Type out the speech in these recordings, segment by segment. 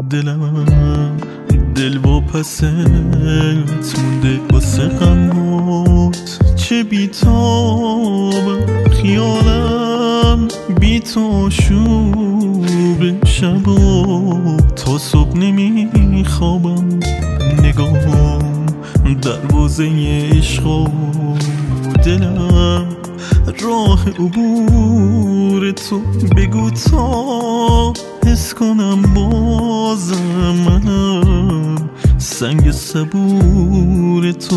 دلم دل با پست مونده واسه غمات، چه بیتابم خیالم بی تو شوب شبا، تا صبح نمیخوابم نگاهم دروازه عشق و دلم راه عبور تو بگو تا حس کنم بازم منم سنگ صبور تو.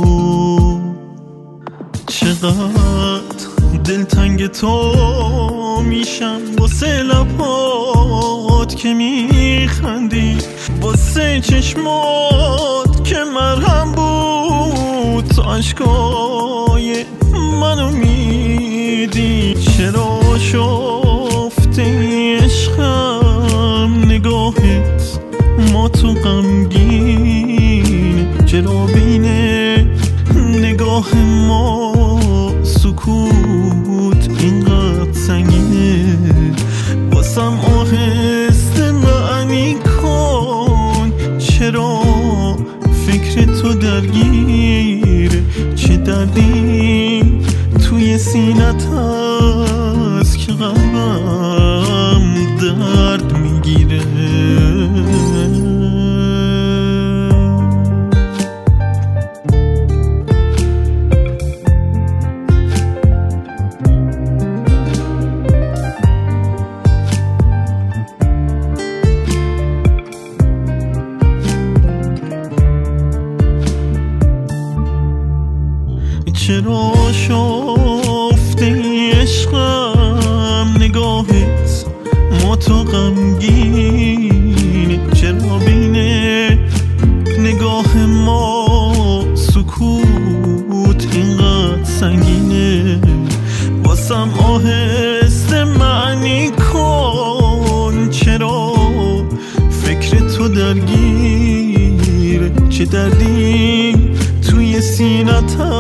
چقدر دلتنگ تو میشم واسه لبات که میخندی، واسه چشمات که مرهم بود، تو عشقای منو میدی. چرا شفته عشقم نگاهت ما تو غمگینه، چرا بینه نگاه ما سکوت اینقدر سنگینه. واسم آهسته معنی کن چرا فکر تو درگیره، چه دردی توی سینت هست که قلبم درد میگیره. چرا شفته عشقم نگاهت ما تو غمگینه، چرا بینه نگاه ما سکوت اینقدر سنگینه. واسم آهسته معنی کن چرا فکر تو درگیره، چه دردی توی سینت